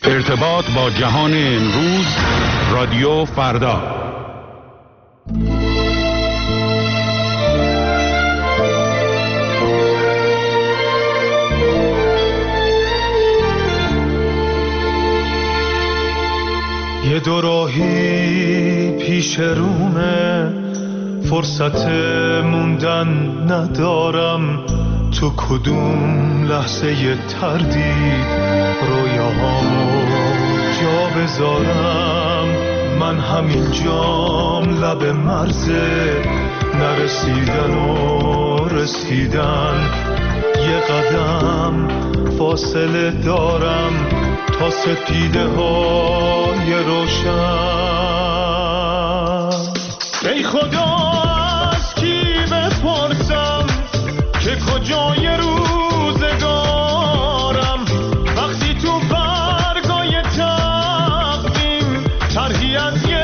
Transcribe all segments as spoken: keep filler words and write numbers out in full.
ارتباط با جهان امروز، رادیو فردا. یه دو راهی پیش رومه، فرصت موندن ندارم، تو کدوم لحظه ی تردید رویاهامو جا بذارم. من همین جام لب مرزه، نرسیدن و رسیدن، یه قدم فاصله دارم تا سپیده های روشن. ای خدا از کی بپرسم که کجای روزگارم، وقتی تو برگای تقویم طرحی از یه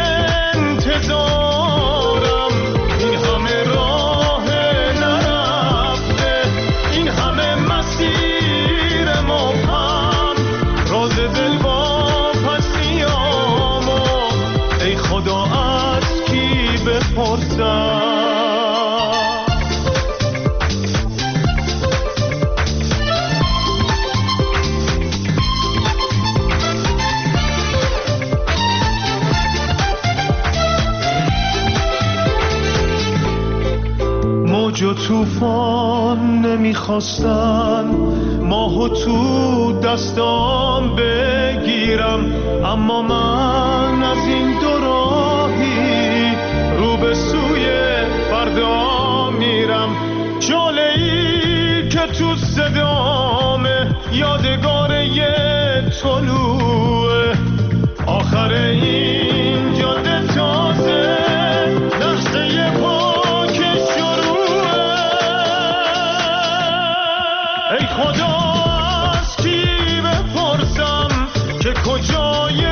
انتظارم. این همه راه نرفته، این همه مسیر مبهم، راز دل با پسیامو ای خدا از کی بپرسم. موج و توفان نمیخواستن ماهو تو دستام بگیرم، اما من از این دو راهی رو به سوی فردا میرم. شعله‌ای که تو صدامه یادگار یه طلوعه، آخر این جاده تازه لحظه پاک شروعه. ای خدا از کی بپرسم که کجای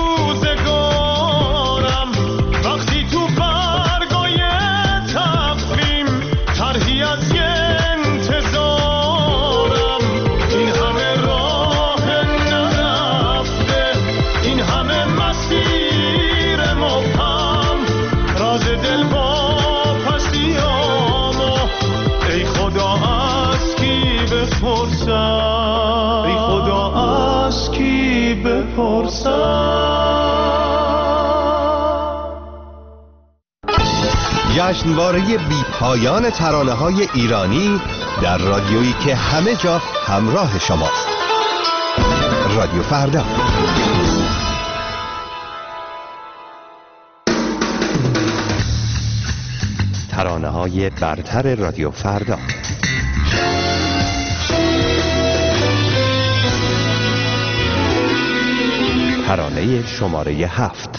روزگارم، وقتی تو برگای تقویم طرحی از یه انتظارم. این همه راه نرفته، این همه مسیر مبهم، راز دل با پسیامو ای خدا از کی بپرسم، ای خدا از کی بپرسم. جشنواره بی پایان ترانه‌های ایرانی در رادیویی که همه جا همراه شماست. رادیو فردا. ترانه‌های برتر رادیو فردا. ترانه شماره هفت.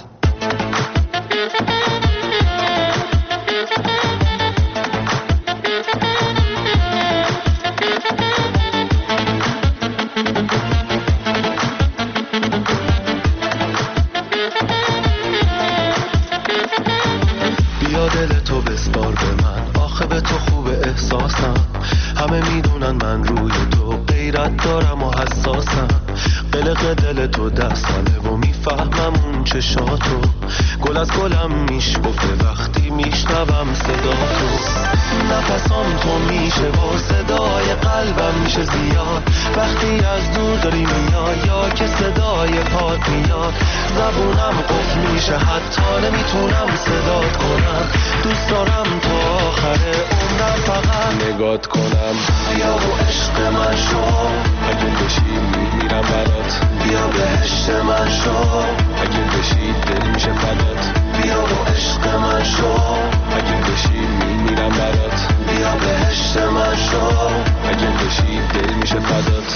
بیا دل تو بسپار به من، آخه به تو خوب احساسم. همه میدونن من روی تو غیرت دارم و حساسم. قلق دل تو دستمه و میفهمم اون چشاتو. گل از گلم میشکفه وقتی میشنوم صدا تو. نفسام تو میشه و صدای قلبم میشه زیاد، وقتی از دور داری میای یا که صدای پات میاد. زبونم قفل میشه حتی نمیتونم صدات کنم. دوست دارم تا آخر عمرم فقط نگات کنم. بیا و عشق من شو، اگه بشی میمیرم برات. بیا بهشت من شو، اگه بشی دل میشه فدات. بیا و عشق من شو، اگه بشی میمیرم برات. بیا بهشت من شو، اگه بشی دل میشه فدات.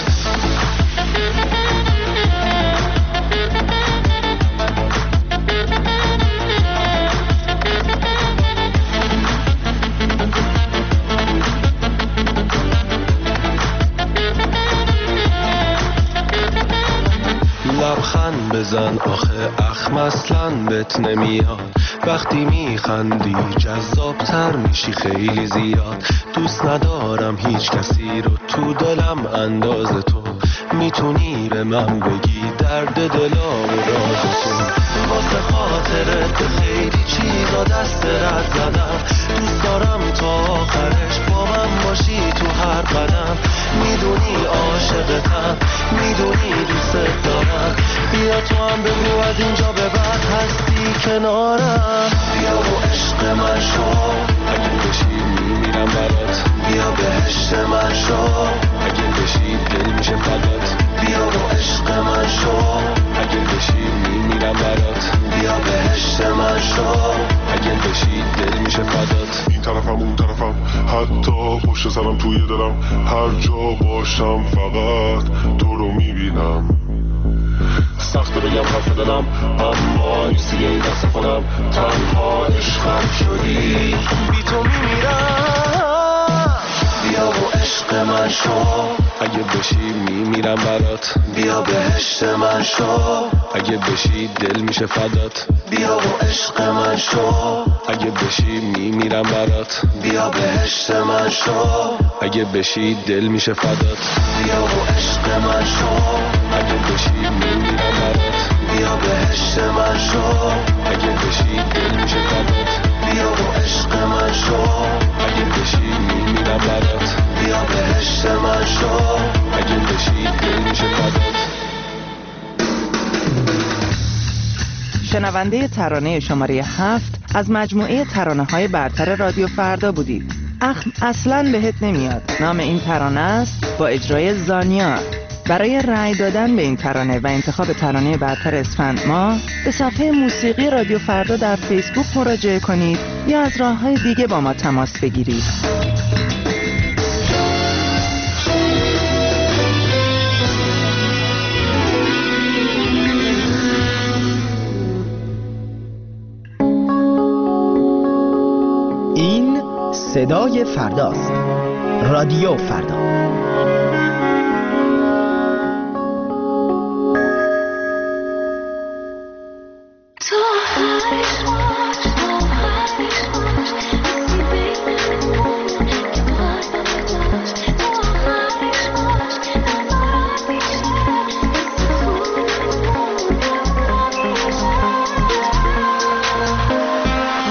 لبخند بزن آخه اخم اصلا بهت نمیاد. وقتی میخندی جذابتر میشی خیلی زیاد. دوست ندارم هیچ کسی رو تو دلم انداز تو. میتونی به من بگی درد دلا و رازتون. واسه خاطرت به خیلی چیزا دست رد زدم. دوست دارم تا آخرش با من باشی تو هر قدم. میدونی عاشقتم، میدونی دوست دارم. بیا تو هم بگو از اینجا به بعد هستی کنارم. بیا و عشق من شو، اگه بشی میمیرم برات. بیا بهشت من شو، اگه بشی دل میشه فدات. بیا و عشق من شو، اگه بشی میمیرم برات. بیا بهشت من شو، اگه بشی دل میشه فدات. این طرفم اون طرفم، حتی پشت سرم توی دلم. هر جا باشم فقط تو رو میبینم. سخت بگم حرف دلم، اما نیستی این دست خودم. تنها عشقم شدی، بی تو میمیرم. بیا و عشق من شو، اگه بشی میمیرم برات. بیا بهشت من شو، اگه بشی دل میشه فدات. بیا و عشق من شو، اگه بشی میمیرم برات. بیا بهشت من شو، اگه بشی دل میشه فدات. بیا و عشق من شو، اگه بشی میمیرم برات. بیا بهشت من شو، اگه بشی دل میشه فدات. بیا و عشق من شو، اگه بشی میمیرم برات. بیا بهشت من شو، اگه بشی دل میشه فدات. شنونده ترانه شماره هفت از مجموعه ترانه‌های برتر رادیو فردا بودید. اخم اصلاً بهت نمیاد نام این ترانه است، با اجرای زانیا. برای رأی دادن به این ترانه و انتخاب ترانه برتر اسفند ماه به صفحه موسیقی رادیو فردا در فیسبوک مراجعه کنید یا از راه‌های دیگه با ما تماس بگیرید. این صدای فرداست. رادیو فردا.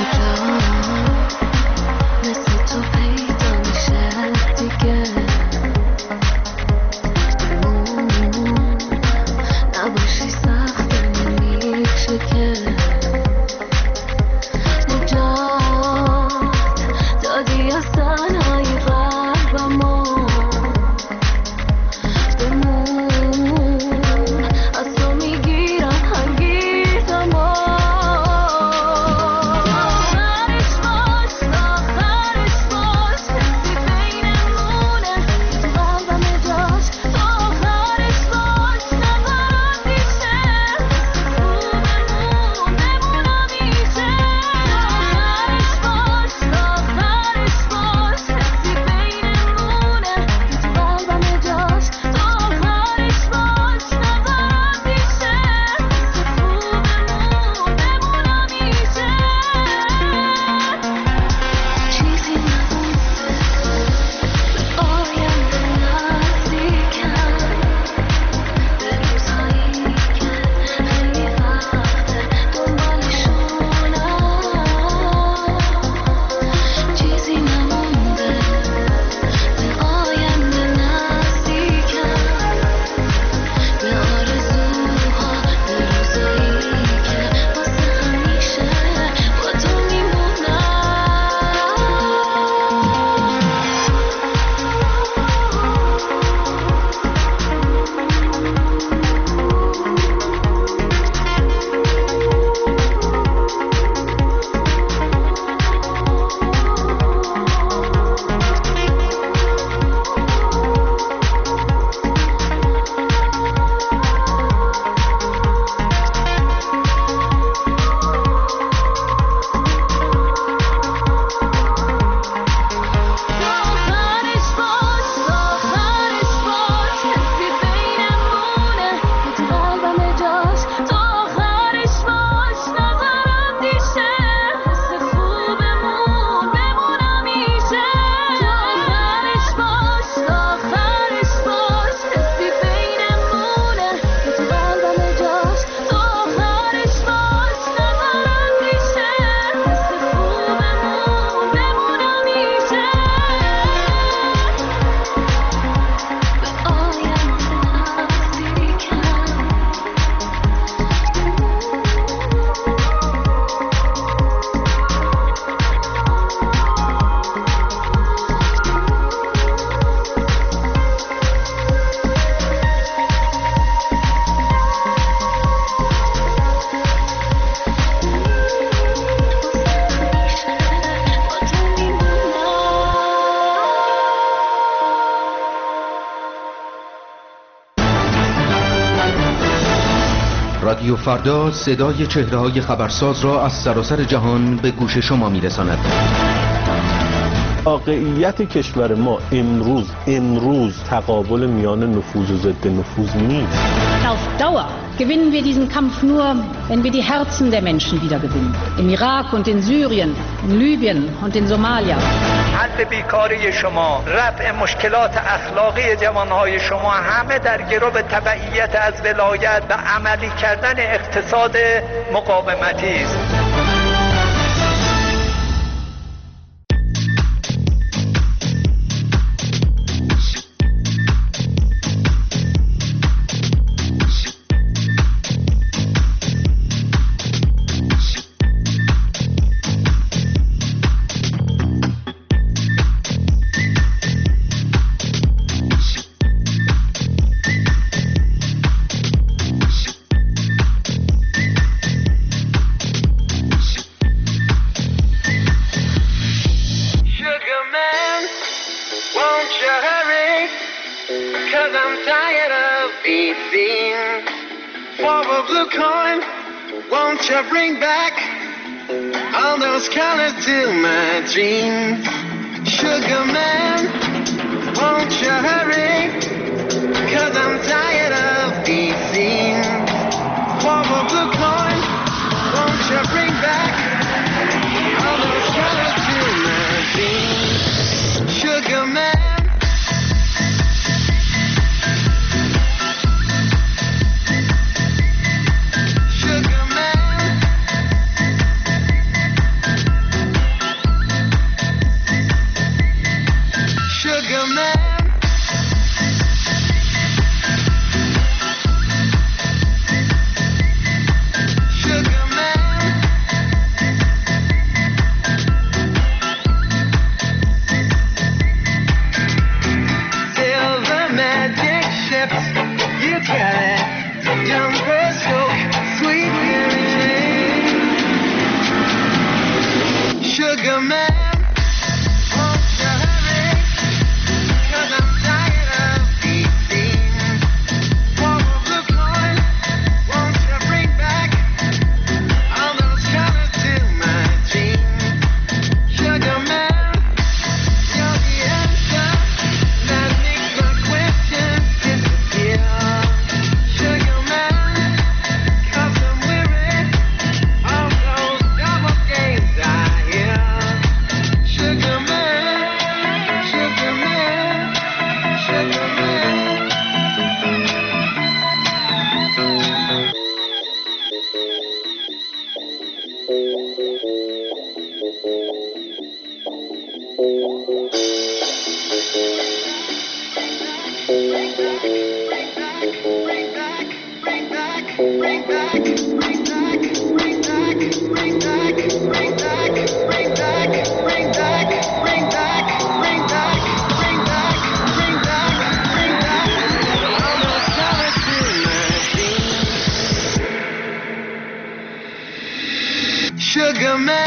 مثل تو پیدا میشه دیگه. رادیو فردا صدای چهره‌های خبرساز را از سراسر جهان به گوش شما می‌رساند. واقعیت کشور ما امروز امروز تقابل میان نفوذ و ضد نفوذ نیست. Auf Dauer gewinnen wir diesen Kampf nur, wenn wir die Herzen der Menschen wiedergewinnen. Im Irak und in Syrien, in Libyen und in Somalia. حل بیکاری شما، رفع مشکلات اخلاقی جوانهای شما همه در گرو تبعیت از ولایت و عملی کردن اقتصاد مقاومتی است. Bring back all those colors to my dreams. Sugar man, won't you hurry? Cause I'm tired of these scenes. For a blue coin, won't you bring back all those colors to my dreams? Sugar man. Sugar man.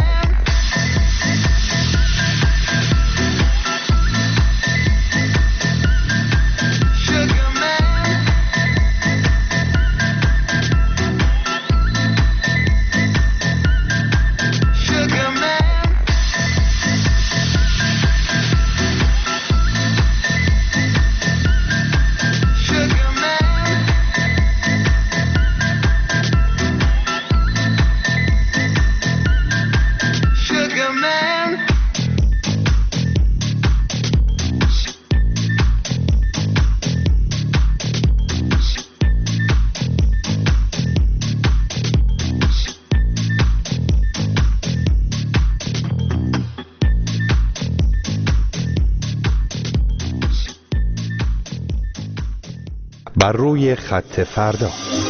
بر روی خط فردا.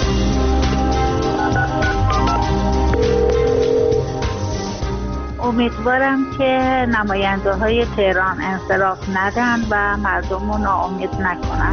امیدوارم که نماینده های تهران انصراف ندن و مردم رو ناامید نکنن.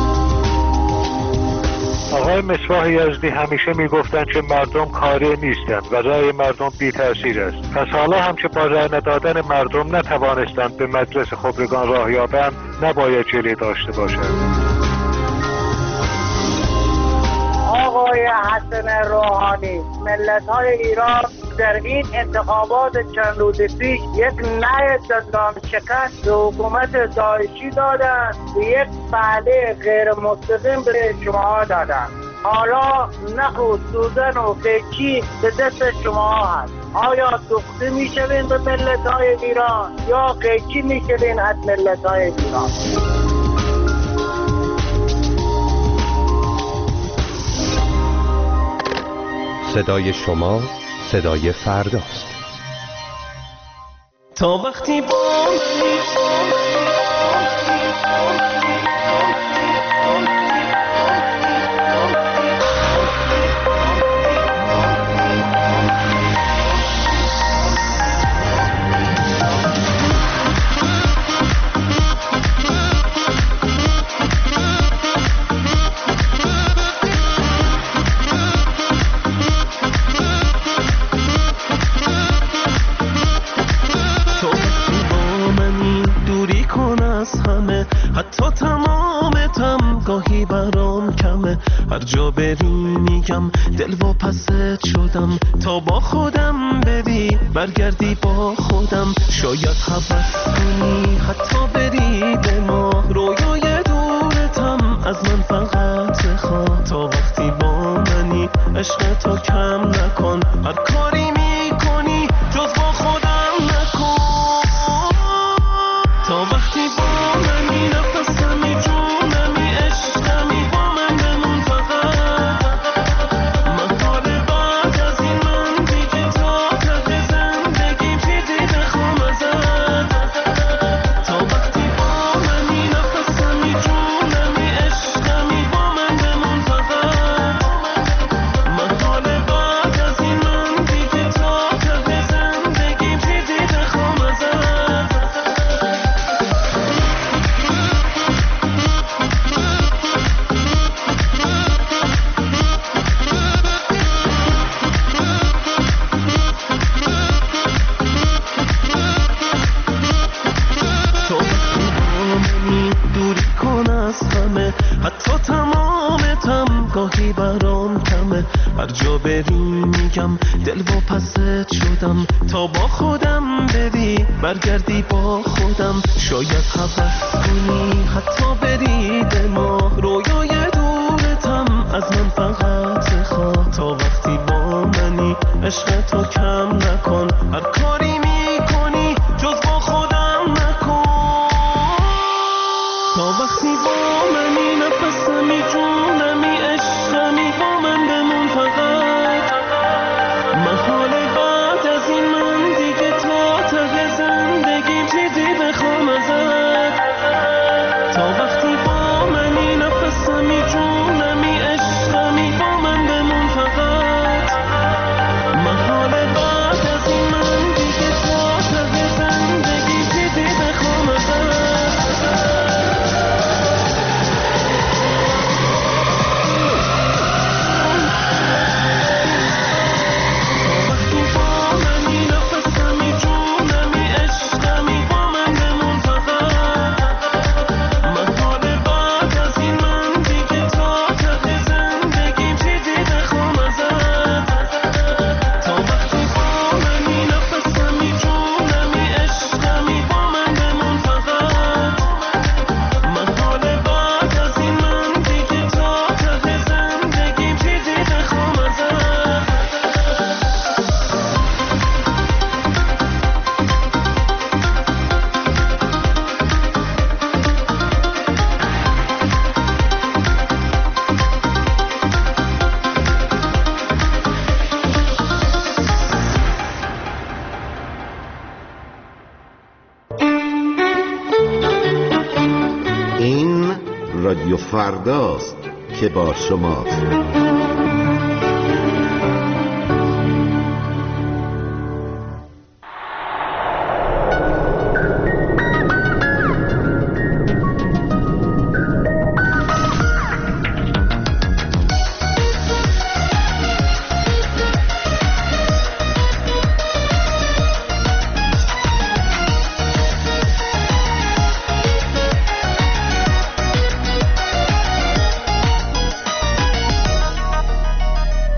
آقای مصباح یزدی همیشه میگفتن که مردم کاری نیستند و رأی مردم بی تأثیر است. پس حالا هم که با رأی ندادن مردم نتوانستند به مجلس خبرگان راه یابند، نباید جلی داشته باشند. آقای حسن روحانی، ملت‌های ایران در این انتخابات چند روز پیش یک نه دندان شکست به حکومت داعشی دادن و یک بله غیر مستقیم به شما دادن. حالا نخ و سوزن و قیچی به دست شما هست. آیا دوخته میشوین به ملت‌های ایران یا قیچی میشوین از ملت‌های ایران؟ صدای شما صدای فرداست. تا وقتی با حتی تمامتم گاهی برام کمه، هر جا بری میگم دل و پست شدم، تا با خودم بری برگردی با خودم، شاید حبس کنی حتی بری به ما، رویای دورتم از من فقط خواه، تا وقتی با منی عشق تو کم نکن، هر کاری میکنی جز با خودم نکن، تا وقتی با منی نفسمی جونمی عشقمی با من بمون فقط، محال بعد از این من دیگه تا ته زندگی چیزی بخوام ازت، تا وقتی با منی نفسمی جونمی عشقمی با من بمون فقط، محال بعد از این من دیگه تا ته زندگی چیزی بخوام ازت. حتی تمامتم گاهی برام کمه، هر جا بری میگم دل و پست شدم، تا با خودم بری برگردی با خودم، شاید حبس کنی حتی بری به ما، رویای دورتم از من فقط خواه، تا وقتی با منی عشق تو کم نکن، هر کاری میکنی جز با خودم نکن، تا وقتی با منی نفسمی جونمی عشقمی با من بمون فقط، محال بعد از این من دیگه تا ته زندگیم چیزی بخوام ازت، تا وقتی با منی نفسمی جونمی عشقمی با من بمون فقط، محال بعد از این من دیگه تا ته زندگیم چیزی بخوام ازت. رادیو فرداست که با شماست.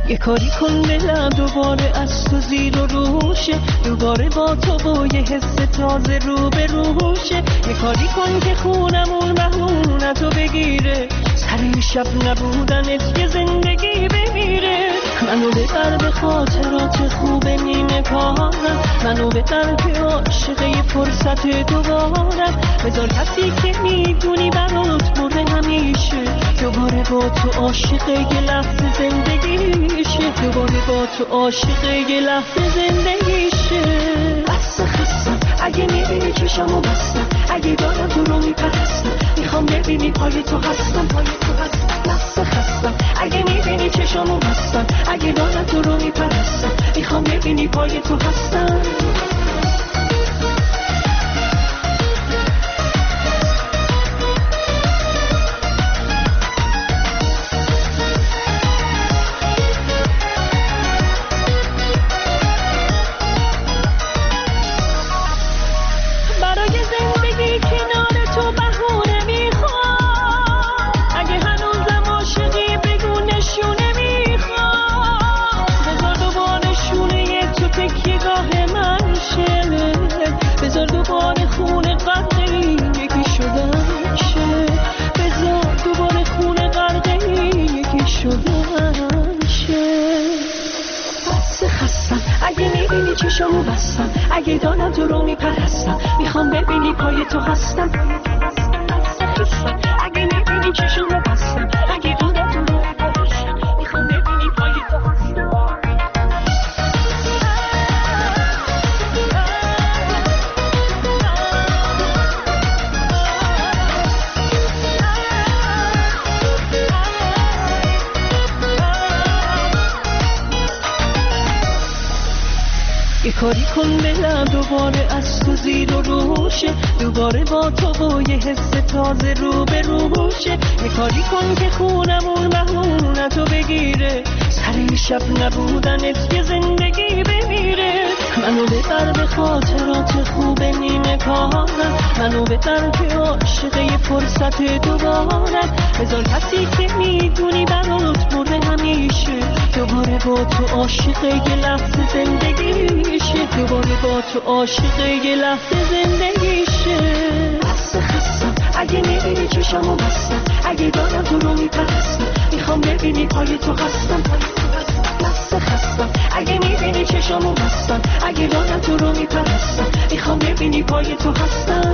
یه کاری کن دلم دوباره از تو زیر و روشه، دوباره با تو و یه حس تازه رو به روشه. یه کاری کن که خونمون بهونتو بگیره، سر شب نبودنت یه زندگی بمیره. منو ببر به خاطرات خوب نیمه کارم، منو ببر که عاشق یه فرصت دوبارم. بذار کسی که میدونی برات برده همیشه، دوباره با تو عاشق یه لحظه زندگیشه، دوباره با تو عاشق یه لحظه زندگیشه. بس خستم اگه میبینی چشمو بستم، اگه دارم تو رو میپرستم، میخوام ببینی پای تو هستم، پای تو هستم. بس خستم اگه میبینی چشمو بستم، اگه دارم تو رو میپرستم، میخوام ببینی پای تو هستم. چشمو بستم اگه دارم تو رو میپرستم، میخوام ببینی پای تو هستم. اگه میبینی چشمو بستم، اگه دارم تو رو میپرستم، میخوام ببینی پای تو هستم. یه کاری کن دلم دوباره از تو زیر و روشه، دوباره با تو و یه حس تازه رو به روشه. یه کاری کن که خونمون بهونتو بگیره، سر شب نبودنت یه زندگی بمیره. منو ببر به خاطرات خوب نیمه کارم، منو ببر که عاشق یه فرصت دوبارم. بذار کسی که میدونی برات برده همیشه، دوباره با تو عاشق یه لحظه زندگیشه، دوباره با تو عاشق یه لحظه زندگیشه. بس خستم اگه میبینی چشمو بستم، اگه دارم تو رو میپرستم، میخوام ببینی پای تو هستم. بس خستم اگه میبینی چشمو بستم، اگه دارم تو رو میپرستم، میخوام ببینی پای تو هستم.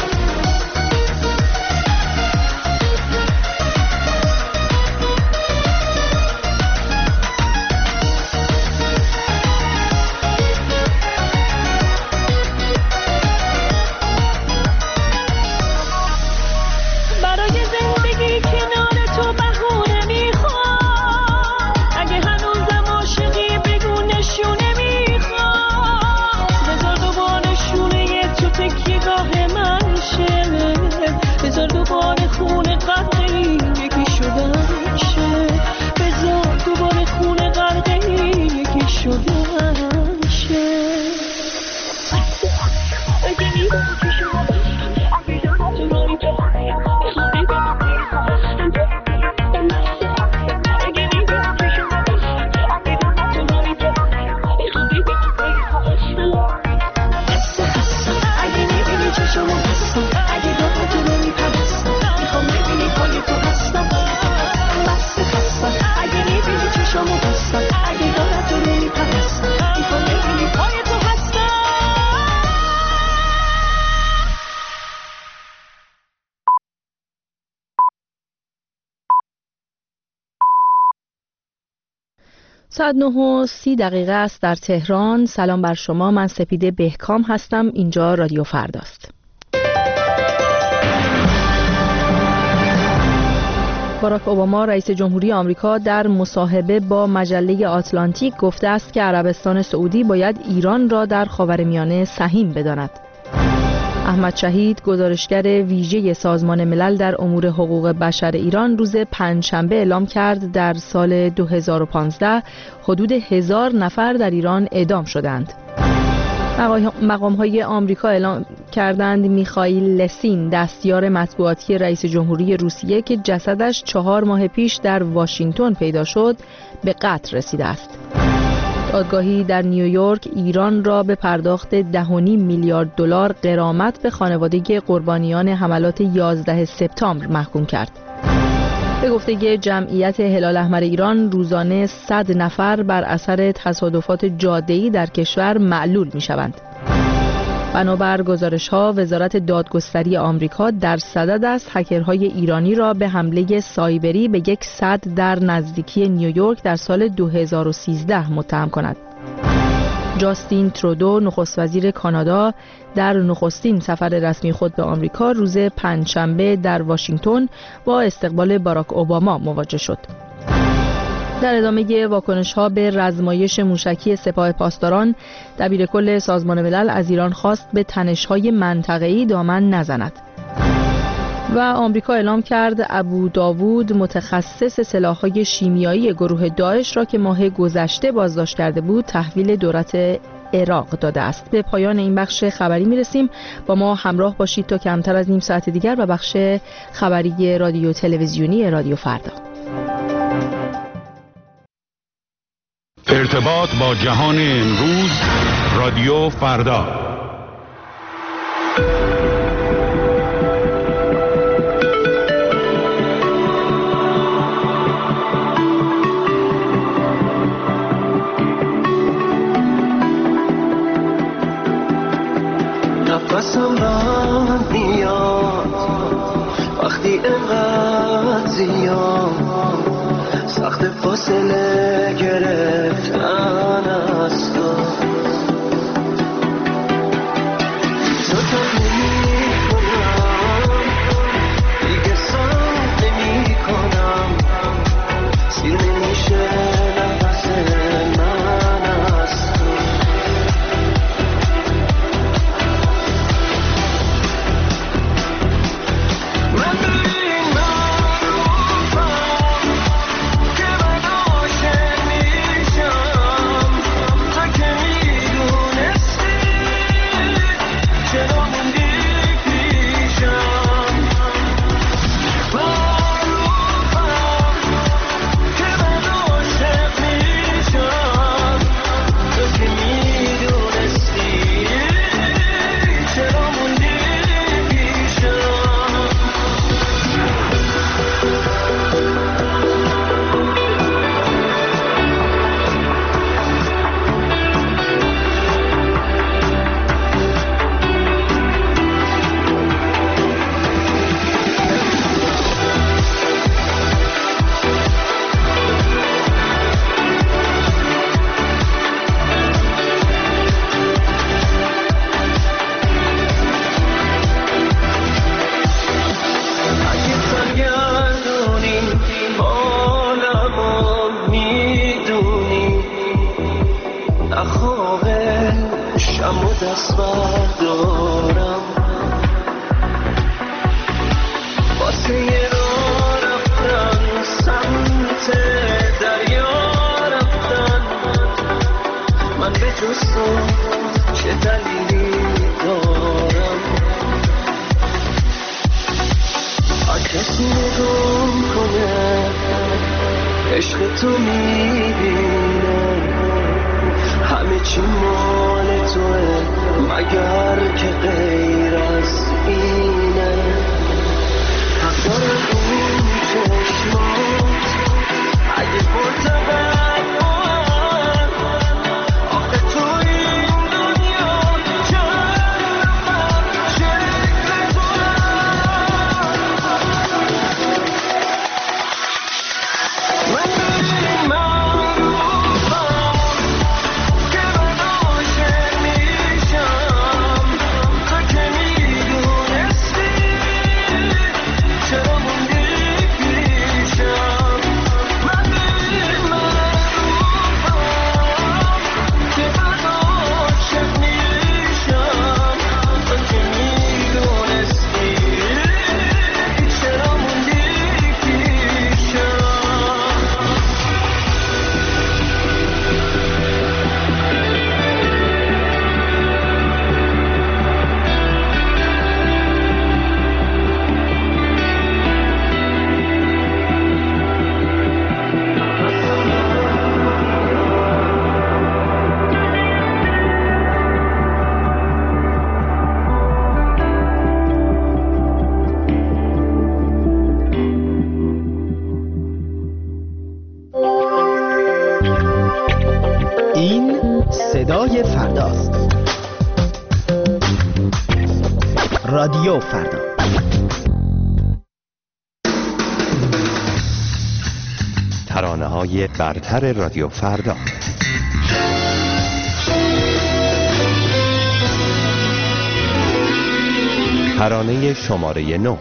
ساعت نه و سی دقیقه است در تهران. سلام بر شما، من سپیده بهکام هستم. اینجا رادیو فرداست. باراک اوباما رئیس جمهوری آمریکا در مصاحبه با مجله آتلانتیک گفته است که عربستان سعودی باید ایران را در خاورمیانه سهیم بداند. احمد شهید، گزارشگر ویژه سازمان ملل در امور حقوق بشر ایران، روز پنجشنبه اعلام کرد در سال دو هزار و پانزده حدود هزار نفر در ایران اعدام شدند. مقام‌های آمریکا اعلام کردند میخائیل لسین، دستیار مطبوعاتی رئیس جمهوری روسیه که جسدش چهار ماه پیش در واشنگتن پیدا شد، به قتل رسیده است. دادگاهی در نیویورک ایران را به پرداخت ده و نیم میلیارد دلار غرامت به خانواده قربانیان حملات یازده سپتامبر محکوم کرد. به گفته جمعیت هلال احمر ایران، روزانه صد نفر بر اثر تصادفات جاده‌ای در کشور معلول می‌شوند. بنابر گزارش‌ها، وزارت دادگستری آمریکا در صدد است هکرهای ایرانی را به حمله سایبری به یک سد در نزدیکی نیویورک در سال دو هزار و سیزده متهم کند. جاستین ترودو، نخست وزیر کانادا، در نخستین سفر رسمی خود به آمریکا روز پنجشنبه در واشنگتن با استقبال باراک اوباما مواجه شد. در ادامه واکنش‌ها به رزمایش موشکی سپاه پاسداران، دبیرکل سازمان ملل از ایران خواست به تنش‌های منطقه‌ای دامن نزند. و آمریکا اعلام کرد ابو داوود، متخصص سلاح‌های شیمیایی گروه داعش را که ماه گذشته بازداشت کرده بود، تحویل دولت عراق داده است. به پایان این بخش خبری میرسیم. با ما همراه باشید تا کمتر از نیم ساعت دیگر و بخش خبری رادیو تلویزیونی رادیو فردا. ارتباط با جهان امروز، رادیو فردا. نفسم بند میاد وقتی اینقدر زیاد سخت فاصله گرفتن از تو تو تا نمی کنم دیگه سم نمی کنم سیر نمیشه نفس من از تو من ببین معروفم که من عاشق میشم تا که میدونستی چرا موندی پیشم معروفم که من عاشق میشم تا که میدونستی چرا موندی پیشم اگه برگردونی حالمو میدونی نخوابه شم و دست بردارم واسه یه راه رفتن سمت دریا رفتن من به جز تو چه دلیلی دارم کسی نگم کنه عشق تو میبینه همه چی مال توه مگر که غیر از اینه حق دارم اون چشمات اگه مرتبط من آخه تو این دنیا چند نفر شکل تو من ببین معروفم که من عاشق میشم تا که میدونستی چرا موندی پیشم من ببین معروفم این صدای فرداست. رادیو فردا. ترانه‌های برتر رادیو فردا. ترانه شماره نو.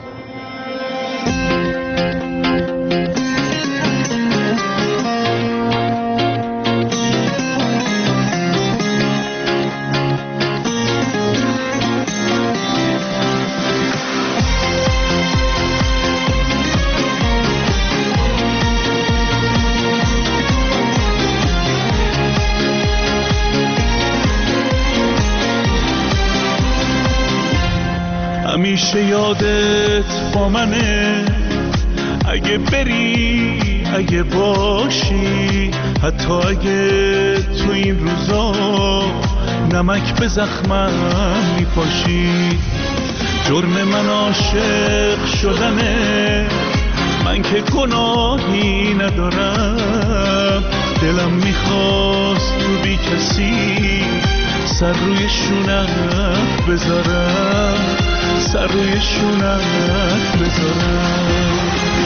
همیشه یادت با منه، اگه بری اگه باشی، حتی اگه تو این روزا نمک به زخمم میپاشی. جرم من عاشق شدنه، من که گناهی ندارم. دلم میخواست تو بی کسی سر روی شونت بذارم، سر روی شونت بذارم.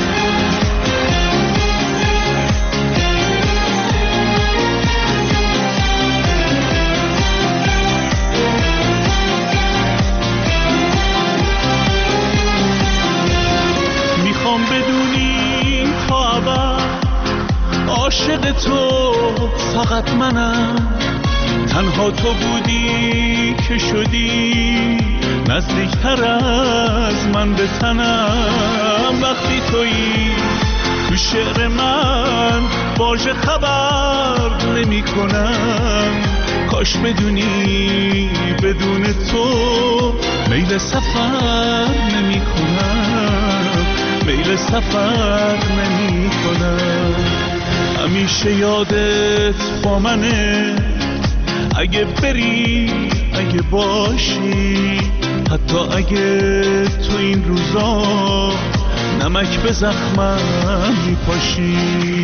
میخوام بدونی تا ابد عاشق تو فقط منم. تنها تو بودی که شدی نزدیکتر از من به تنم. وقتی تویی تو شعر من واژه خبر نمی کنم. کاش بدونی بدون تو میل سفر نمی کنم، میل سفر نمی کنم. همیشه یادت با منه، اگه بری اگه باشی، حتی اگه تو این روزا نمک به زخمم میپاشی.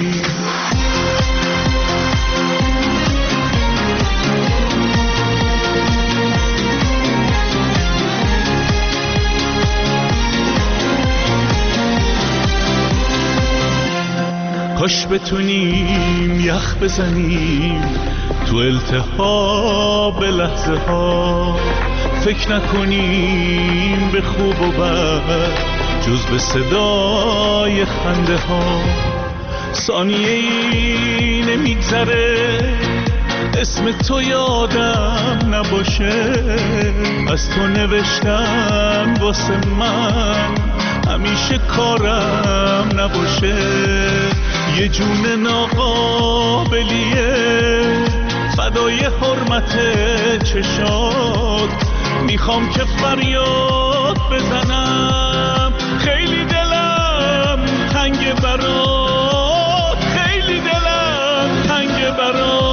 کاش بتونیم یخ بزنیم تو التهاب لحظه ها، فکر نکنیم به خوب و بد جز به صدای خنده ها. ثانیه ای نمیگذره اسم تو یادم نباشه. از تو نوشتم واسه من همیشه کارم نباشه. یه جون ناقابلیه فدای حرمت چشات، میخوام که فریاد بزنم. خیلی دلم تنگ برات، خیلی دلم تنگ برات.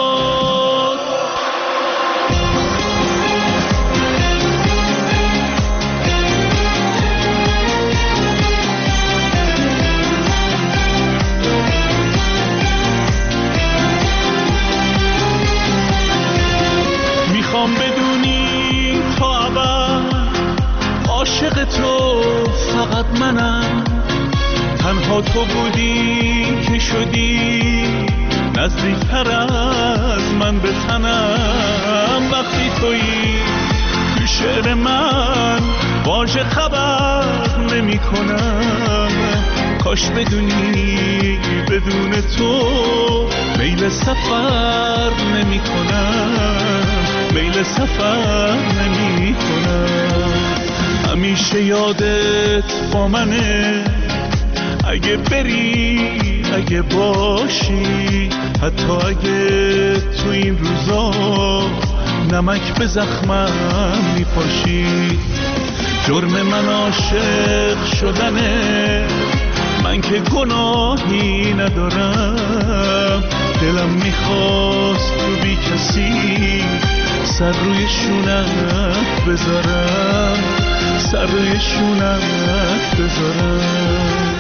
میخوام بدونی تا ابد عاشق تو فقط منم. تنها تو بودی که شدی نزدیکتر از من به تنم. وقتی تویی تو شعر من واژه خبر نمی کنم. کاش بدونی بدون تو میل سفر نمی کنم، میل سفر نمی کنم. همیشه یادت با منه، اگه بری اگه باشی، حتی اگه تو این روزا نمک به زخمم میپاشی. جرم من عاشق شدنه، من که گناهی ندارم. دلم میخواست تو بی کسی سر روی شونت بذارم، سر روی شونت بذارم.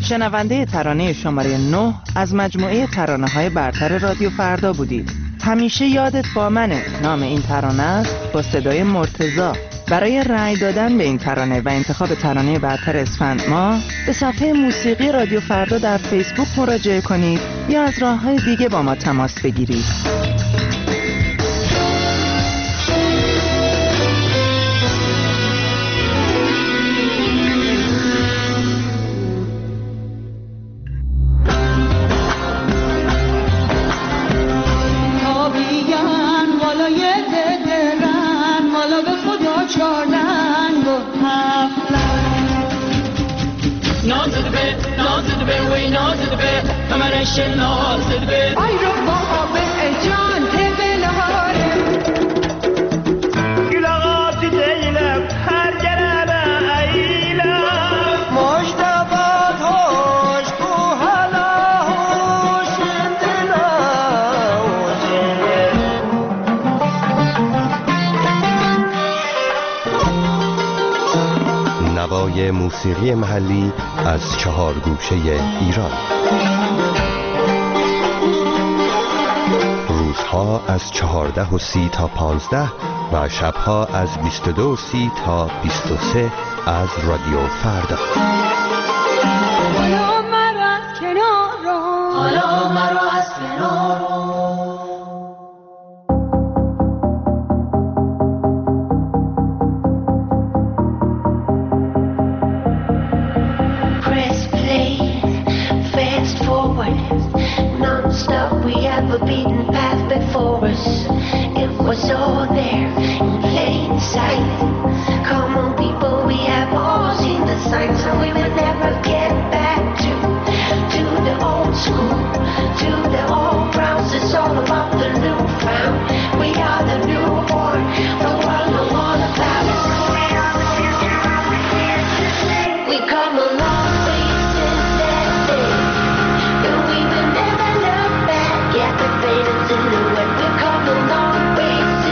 شنونده ترانه شماره نه از مجموعه ترانه‌های برتر رادیو فردا بودید. همیشه یادت با منه نام این ترانه است با صدای مرتضی. برای رأی دادن به این ترانه و انتخاب ترانه برتر اسفند ماه به صفحه موسیقی رادیو فردا در فیسبوک مراجعه کنید یا از راه‌های دیگه با ما تماس بگیرید. نوای موسیقی محلی از چهار گوشه ایران. روزها از چهارده و سی تا پانزده و شبها از بیست و دو و سی تا بیست و سه از رادیو فردا. حالا مرا از کنار رو، حالا مرا از کنار رو. Was all there in plain sight. Come on people, we have all seen the signs, so we will never get back to to the old school, to the old grounds. It's all about the new found. We are the newborn, the world no more about us. We are the future, we're here to stay. We come a long way since that day, and we will never look back at the faded silhouette. We come a long way.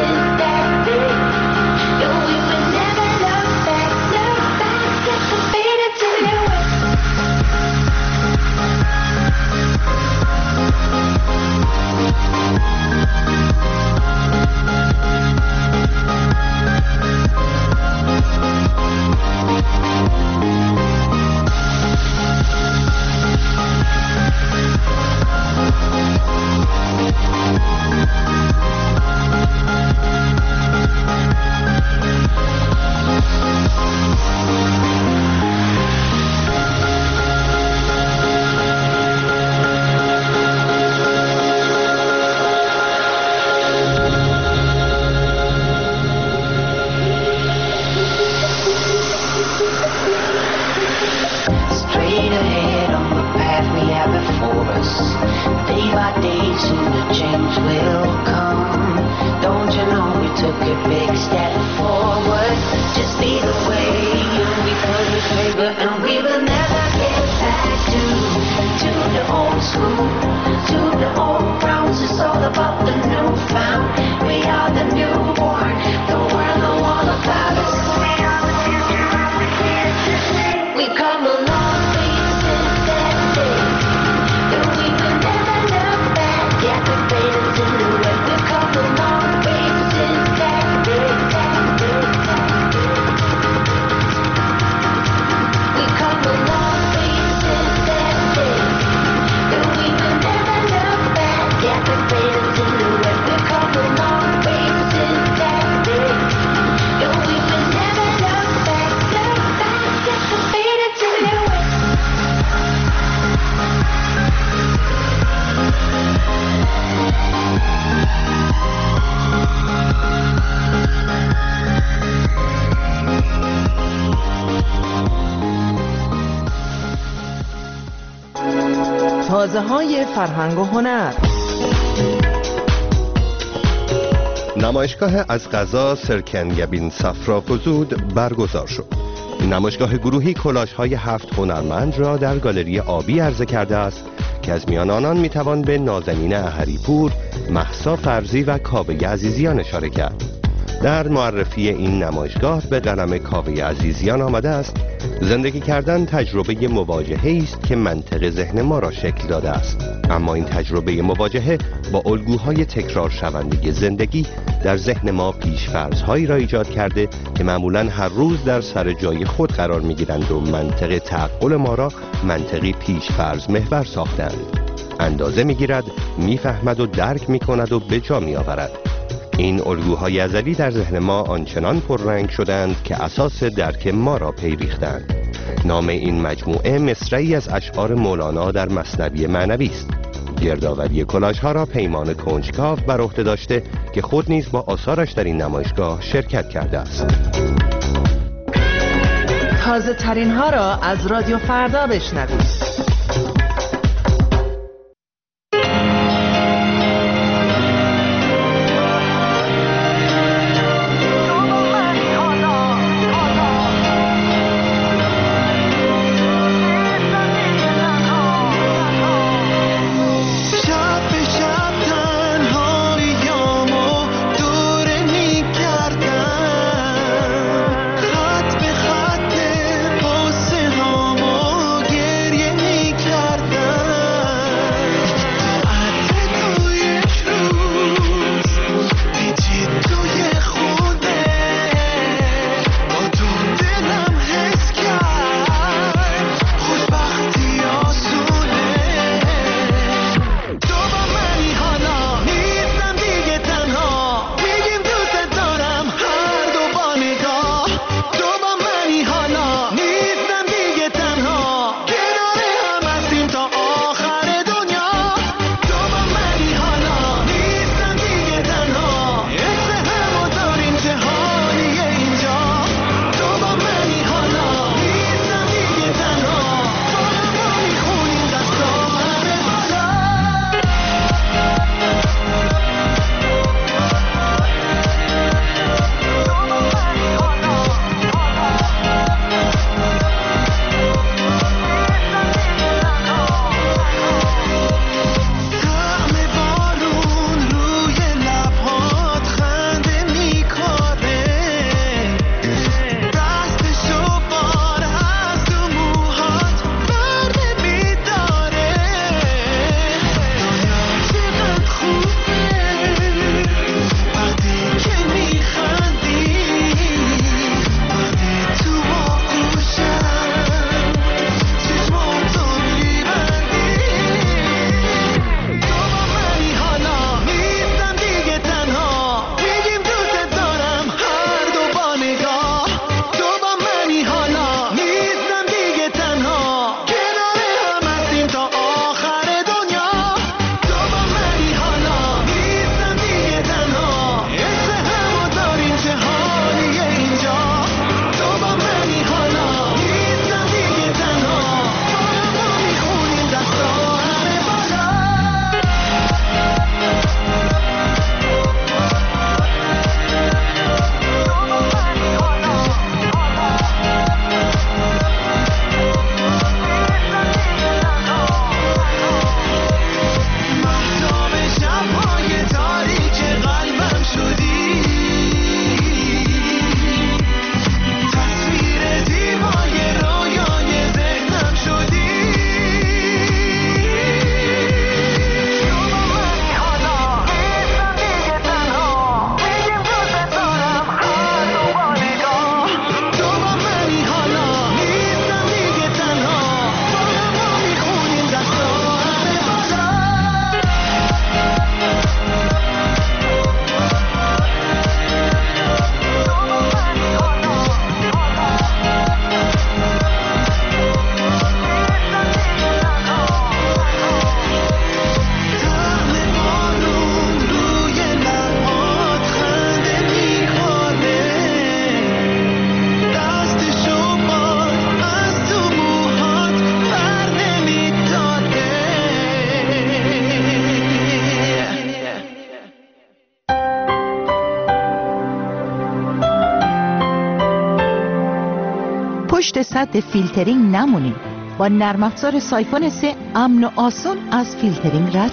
تازه‌های فرهنگ و هنر. نمایشگاه از قضا سرکنگبین صفرافزود برگزار شد. نمایشگاه گروهی کلاش‌های هفت هنرمند را در گالری آبی عرضه کرده است که از میان آنان میتوان به نازنین احریپور، مهسا فرزی و کابه عزیزیان اشاره کرد. در معرفی این نمایشگاه به قلم کاوه عزیزیان آمده است: زندگی کردن تجربه مواجهه است که منطق ذهن ما را شکل داده است، اما این تجربه مواجهه با الگوهای تکرار شونده زندگی در ذهن ما پیش‌فرض‌هایی را ایجاد کرده که معمولاً هر روز در سر جای خود قرار می‌گیرند و منطق تعقل ما را منطقی پیش‌فرض محور ساختند. اندازه می‌گیرد، می‌فهمد و درک می‌کند و به جا می‌آورد. این الگوهای ازلی در ذهن ما آنچنان پررنگ شدند که اساس درک ما را پی ریختند. نام این مجموعه مصرعی از اشعار مولانا در مثنوی معنوی است. گردآوری کلاژها را پیمان کنجکاو بر عهده داشته که خود نیز با آثارش در این نمایشگاه شرکت کرده است. تازه ترین ها را از رادیو فردا بشنوید. پشت سد فیلترینگ نمونید. با نرم افزار سایفون سه امن و آسان از فیلترینگ رد شین.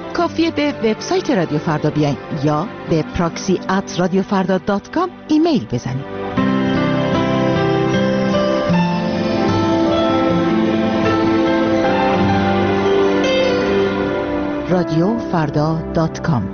کافیه به وبسایت رادیو فردا بیاین یا به پراکسی ات رادیو فردا دات کام ایمیل بزنید. رادیو فردا دات کام.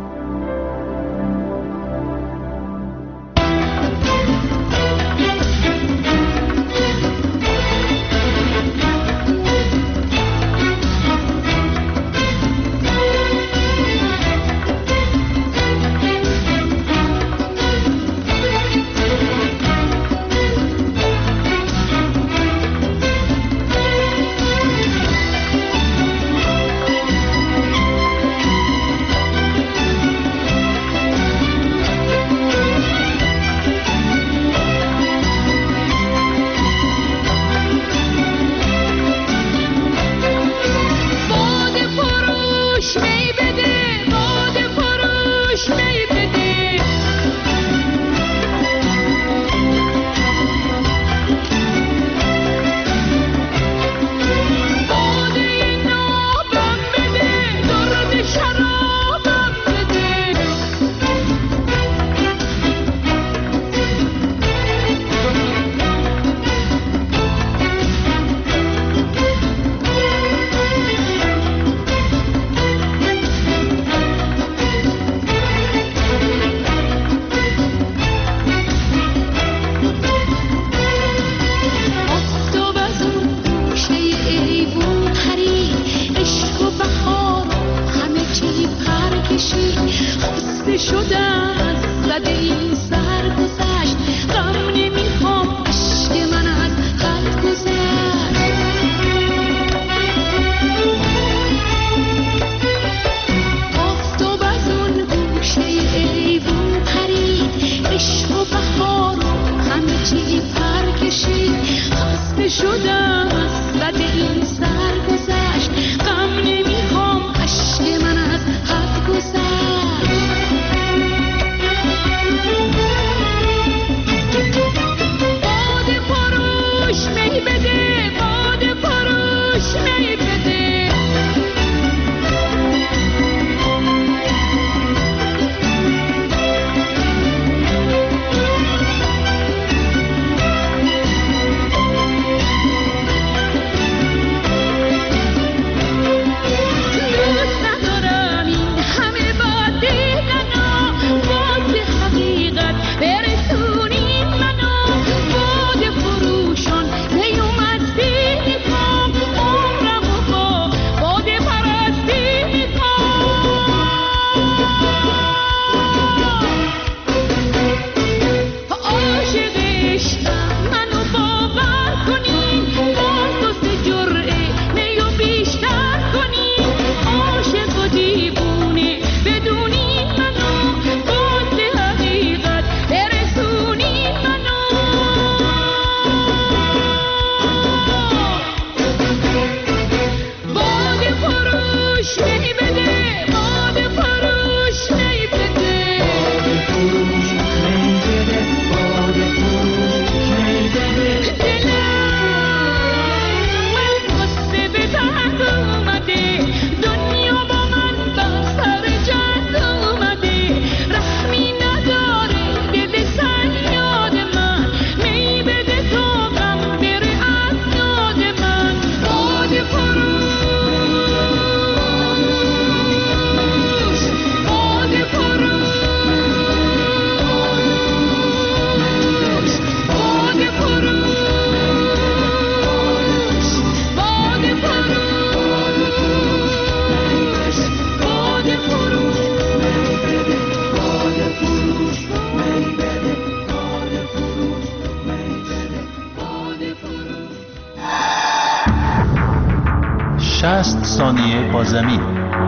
شصت ثانیه با زمین.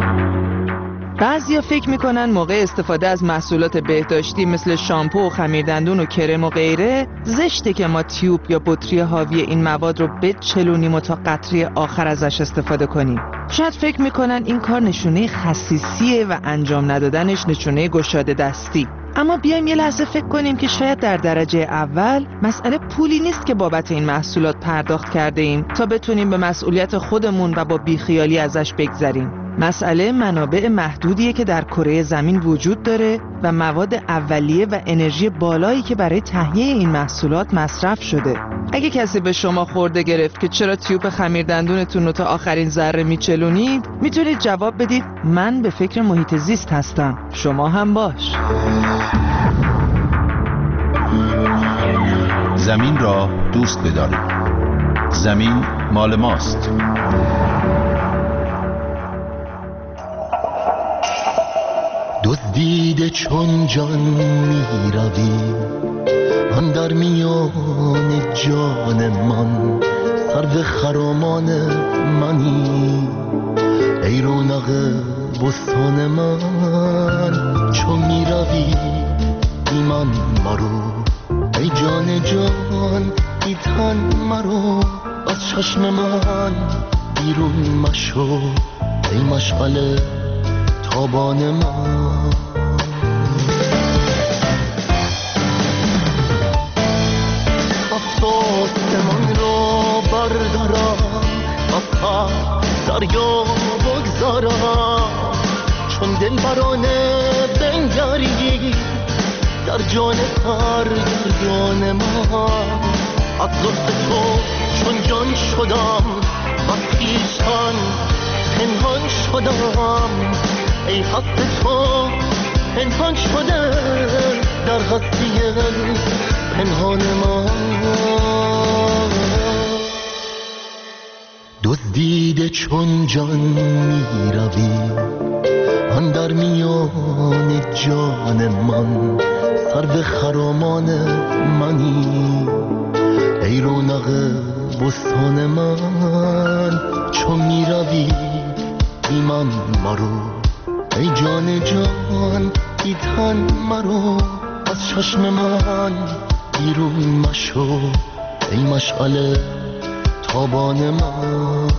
بعضیا فکر میکنن موقع استفاده از محصولات بهداشتی مثل شامپو و خمیردندون و کرم و غیره زشته که ما تیوب یا بطری حاوی این مواد رو بچلونیم و تا قطره آخر ازش استفاده کنیم. شاید فکر میکنن این کار نشونه خسیسیه و انجام ندادنش نشونه گشاده دستی. اما بیایم یه لحظه فکر کنیم که شاید در درجه اول مسئله پولی نیست که بابت این محصولات پرداخت کرده ایم تا بتونیم به مسئولیت خودمون و با بیخیالی ازش بگذریم. مسئله منابع محدودیه که در کره زمین وجود داره و مواد اولیه و انرژی بالایی که برای تهیه این محصولات مصرف شده. اگه کسی به شما خورده گرفت که چرا تیوب خمیر دندونتون رو تا آخرین ذره میچلونید، میتونید جواب بدید من به فکر محیط زیست هستم، شما هم باش. زمین را دوست بدارید. زمین مال ماست. دزدیده چون جان می روی آن در میان جان من، سرو خرامان منی ای رونق بستان من. چون می روی بی من مرو ای جان جان، ای تن مرو از چشم من بیرون مشو ای مشغله تابان من. آسمان را بردارم از هم دریا بگذارم، چون دل برانه بنگری در جان سرگردان من. از لطف تو چون جان شدم از خویشتن پنهان شدم، ای هست تو پنهان شده در هستی پنهان من. دزدیده چون جان می روی آن در میان جان من، سرو خرامان منی ای رونق بستان من. چون می روی بی من مرو ای جان جان، ای تن مرو از چشم من بیرون مشو ای مشعله تابان من.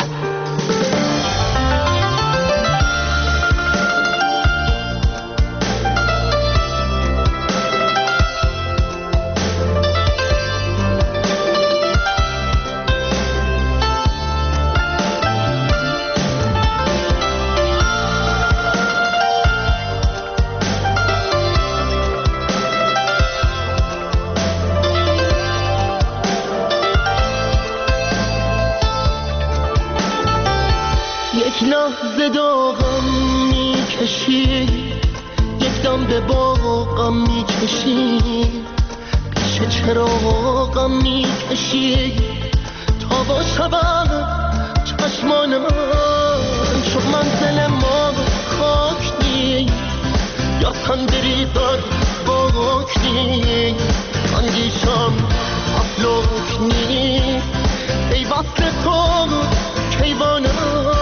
داغم میکشی یک دم به باغم میکشی، پیش چراغم میکشی تا با شبم چشمان من. چون منزل ما خاک نی یا تندری در باک نی، اندیشم افلاک نی ای وصل تو کیوانم.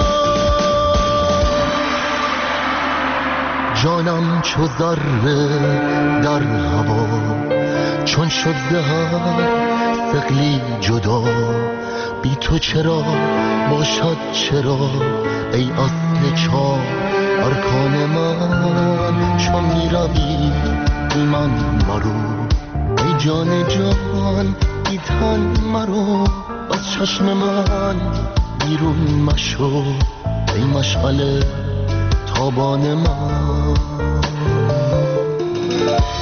جانم چو ذره در هوا چون شد زهر ثقلی جدا، بی تو چرا باشد چرا ای اصل چار ارکان من. چون می روی بی من مرو ای جان جان، ای تن مرو از چشم من بیرون مشو ای مشعله تابان من.